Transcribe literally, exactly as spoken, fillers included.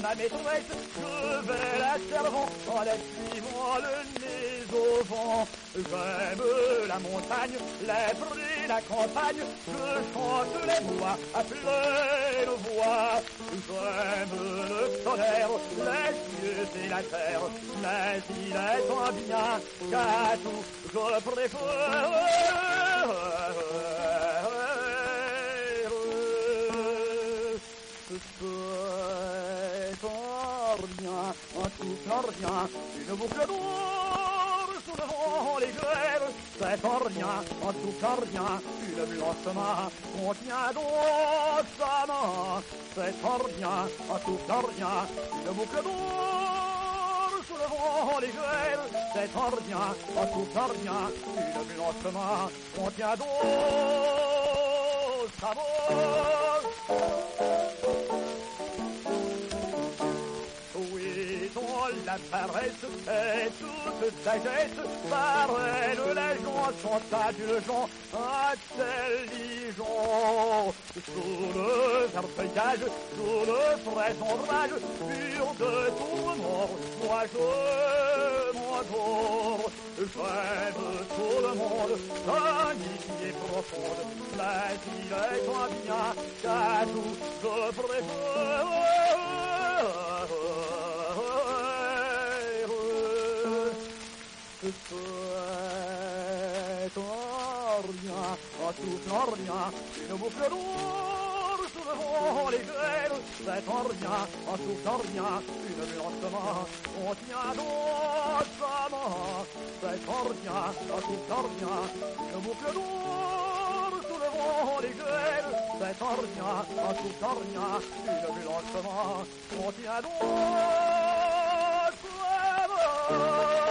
ma maîtresse, je vais la servant en la suivant le nez au vent. J'aime la montagne, les prés, la campagne, je chante les bois à pleine voix. J'aime le solaire, les cieux et la terre, mais il est tant bien qu'à tout je préfère. C'est rien, un tout rien, une boucle d'or sous le vent légère. C'est rien, en tout rien, une blanche main contient dans sa main. C'est rien, en tout rien, une boucle d'or sous le vent légère. C'est rien, en tout rien, une blanche main contient dans sa main. La paresse et toute sagesse, par elle les gens sont indulgents, intelligents. Sous le vert feuillage, sous le frais ombrage, pur de tourment, moi je m'endors. J'aime tout le monde, amitié profonde, mais il est toi bien qu'à tout je préfère. C'est rien, en tout rien, une boucle d'or sous le vent légère. C'est rien, en tout rien, une blanche main contient dans sa main. C'est rien, en tout rien, une boucle d'or sous le vent légère. C'est rien, en tout rien, une blanche main contient dans sa main.